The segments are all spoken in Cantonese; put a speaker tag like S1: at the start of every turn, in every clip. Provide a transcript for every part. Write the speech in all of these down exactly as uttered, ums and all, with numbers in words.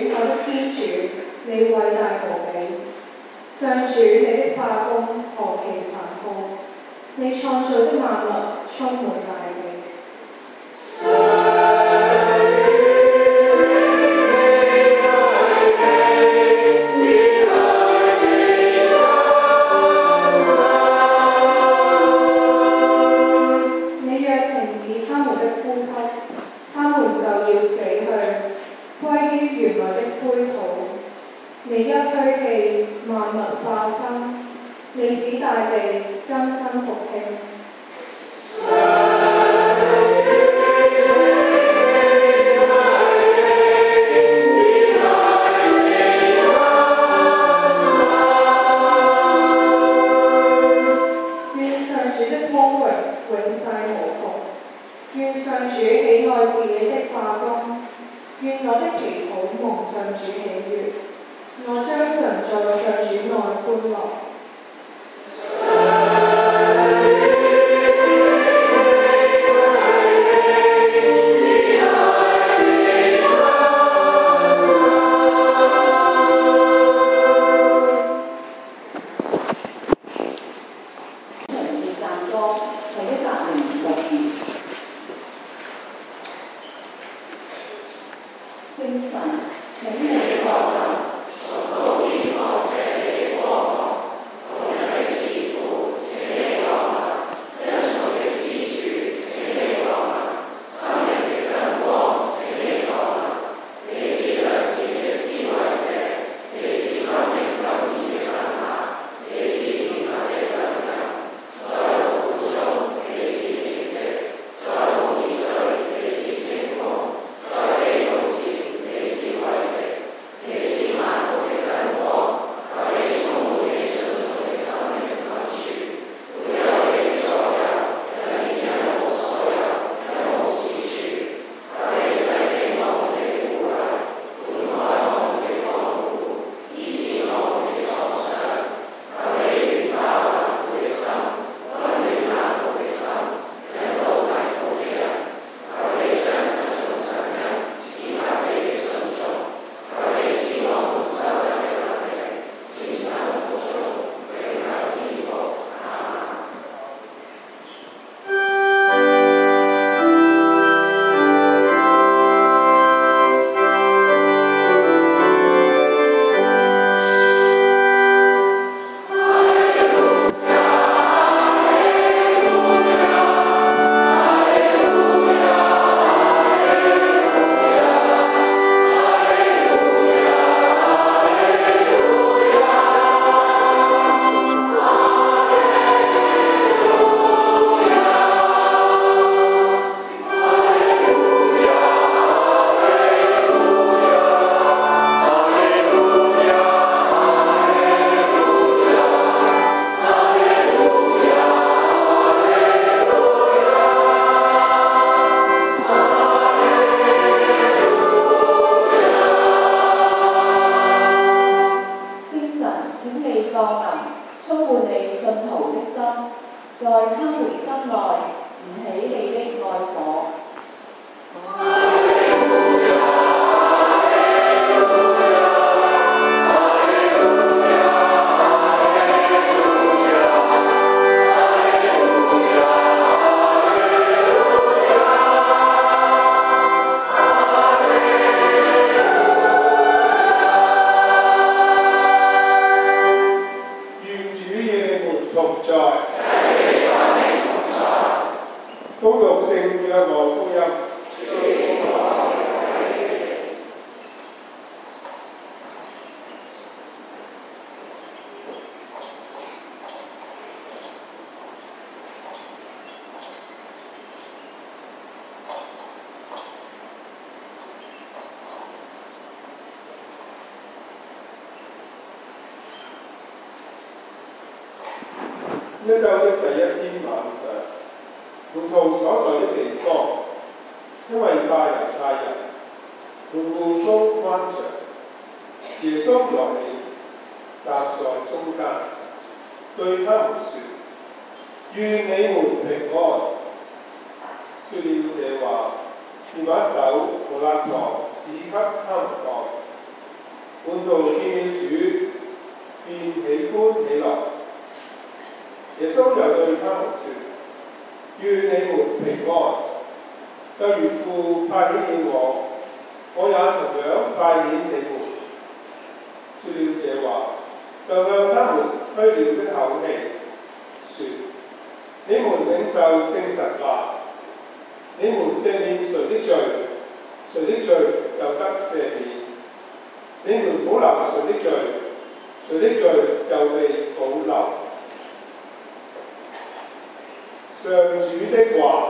S1: 我的天主，你偉大無比。上主，你的化工何其繁浩，你創造的萬物充滿大地。你一驅氣，萬物化生，你使大地更新復興。願上主的光榮永世無窮，願上主喜愛自己的化工，願我的祈禱蒙上主喜悅。我將常在上主內歡樂。
S2: 一週的第一天晚上，門徒所在的地方，因為怕猶太人，門戶都關着。耶穌來了，站在中間，對他們說：願你們平安。說了這話，便把手和肋旁指給他們看。 徒見了主，便喜歡起來。耶穌又對他們說：願你們平安！就如父派遣了我，我也同樣派遣你們。說了這話，就向他們吹了一口氣，說：你們領受聖神吧。你們赦免誰的罪，誰的罪就得赦免；你們保留誰的罪，誰的罪就被保留。上主的話。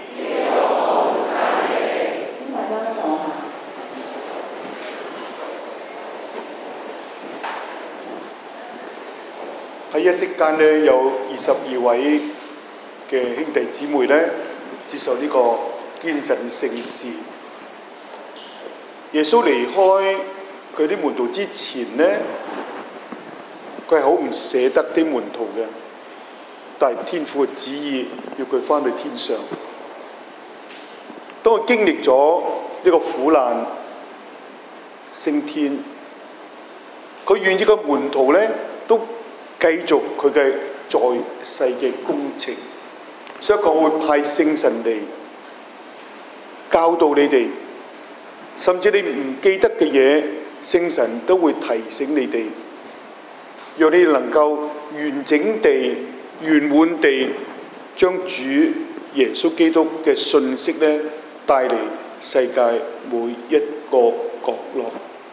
S3: 喺一息間呢，有二十二位嘅兄弟姊妹呢，接受呢個堅振聖事。耶穌離開佢啲門徒之前呢，佢係好唔捨得啲門徒嘅，但係天父嘅旨意要佢翻去天上。當佢經歷咗呢個苦難升天，佢願意個門徒呢都繼續佢嘅在世嘅工程，所以講會派聖神嚟教導你哋，甚至你唔記得嘅嘢，聖神都會提醒你哋，讓你能夠完整地、圓滿地將主耶穌基督嘅信息咧帶嚟世界每一個角落。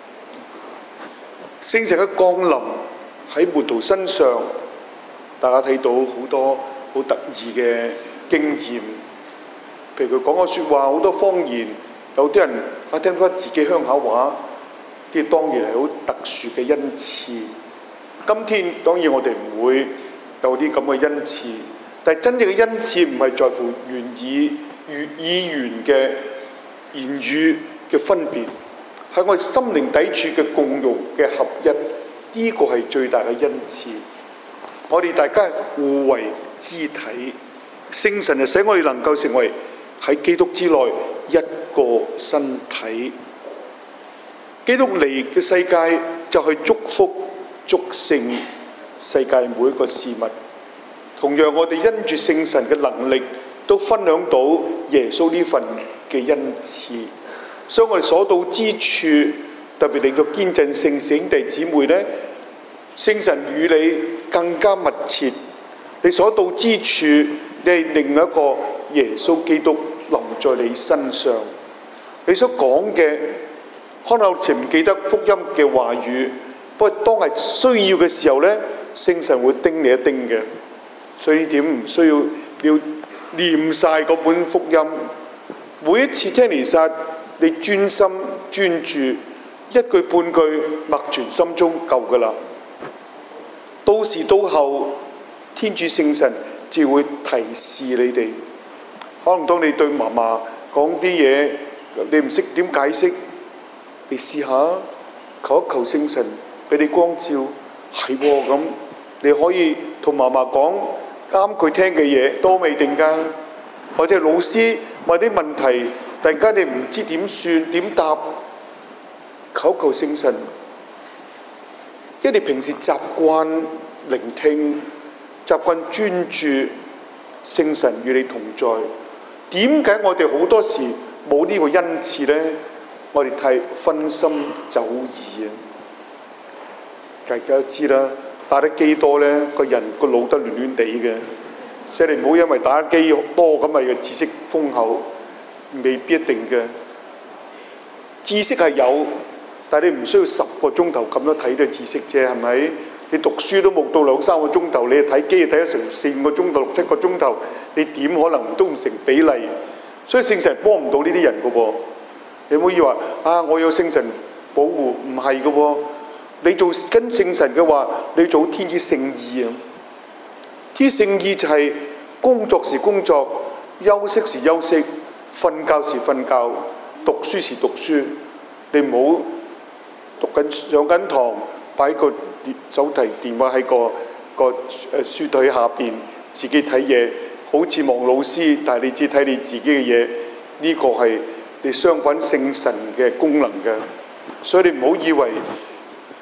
S3: 聖神嘅降臨喺門徒身上，大家睇到好多好得意嘅經驗。譬如佢講嘅説話，好多方言，有啲人啊聽翻自己鄉下話，啲當然係好特殊嘅恩賜。今天當然我哋唔會有啲咁嘅恩賜，但係真正嘅恩賜唔係在乎言語、語語言嘅言語嘅分別，係我哋心靈底處嘅共融嘅合一。呢個係最大嘅恩賜，我哋大家互為肢體，聖神就使我哋能夠成為喺基督之內一個身體。基督嚟嘅世界就係祝福、祝聖世界每一個事物。同樣我哋因住聖神嘅能力，都分享到耶穌呢份嘅恩賜。所以我哋所到之處，特別令到堅振聖兄弟姊妹呢，聖神與你更加密切。你所到之處，你係另一個耶穌基督臨在你身上。你所講嘅，可能有時唔記得福音嘅話語，不過當係需要嘅時候呢，聖神會叮你一叮嘅。所以呢點唔需要要念晒嗰本福音。每一次聽彌撒，你專心專注，一句半句默存心中夠㗎喇。到時到後，天主聖神就會提示你哋。可能當你對嫲嫲講啲嘢，你唔識點解釋，你試下求一求聖神俾你光照，係喎咁，你可以同嫲嫲講啱佢聽嘅嘢，都未定㗎。或者老師問啲問題，突然間你唔知點算點答，求求聖神，因為你平時習慣聆聽，習慣專注，聖神與你同在。點解我哋好多時冇呢個恩賜呢？我哋太分心走意啊！大家都知啦，打得機多呢，個人個腦得亂亂地嘅。所以你唔好因為打機多咁咪嘅知識豐厚，未必一定嘅。知識係有，但係你唔需要十個鐘頭咁樣睇到知識啫，係咪？你讀書都冇到兩三個鐘頭，你睇機睇咗成四五個鐘頭、六七個鐘頭，你點可能都唔成比例？所以聖神幫唔到呢啲人嘅喎。你唔好以為啊，我有聖神保護，唔係嘅喎。你做跟聖神嘅話，你做天主聖意啊！天主聖意就係工作時工作，休息時休息，瞓覺時瞓覺，讀書時讀書。你唔好讀緊上緊堂，擺個手提電話喺個個誒書枱下邊，自己睇嘢，好似望老師，但係你只睇你自己嘅嘢。呢、這個係你相反聖神嘅功能嘅，所以你唔好以為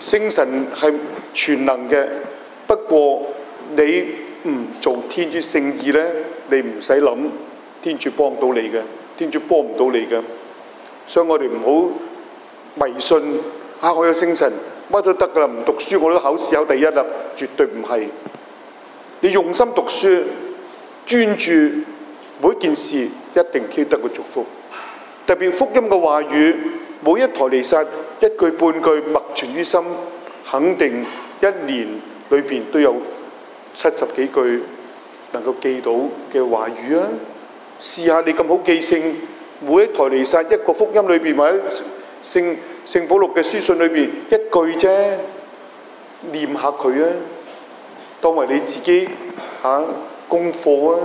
S3: 聖神係全能嘅，不過你唔做天主聖意呢，你唔使諗天主幫到你嘅，天主幫唔到你嘅。所以我哋唔好迷信啊！我有聖神乜都得㗎啦，唔讀書我都考試考第一啦，絕對唔係。你用心讀書，專注每一件事，一定傾得個祝福。特別福音嘅話語，每一台彌撒一句半句默存於心，肯定一年裏邊都有七十幾句能夠記到嘅話語啊！試下你咁好記性，每一台彌撒一個福音裏邊或者聖聖保祿嘅書信裏邊一句啫，念下佢啊，當為你自己嚇、啊、功課啊！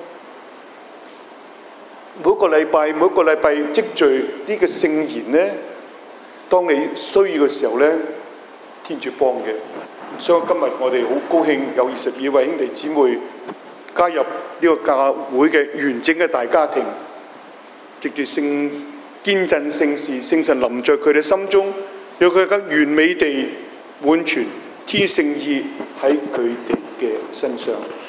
S3: 每一個禮拜每一個禮拜積聚呢個聖言呢，當你需要嘅時候呢，天主幫嘅。所以今日我哋好高興有二十二位兄弟姊妹加入呢個教會嘅完整嘅大家庭，藉住聖堅振聖事，聖神臨在佢哋心中，讓佢更完美地滿全天聖意喺佢哋嘅身上。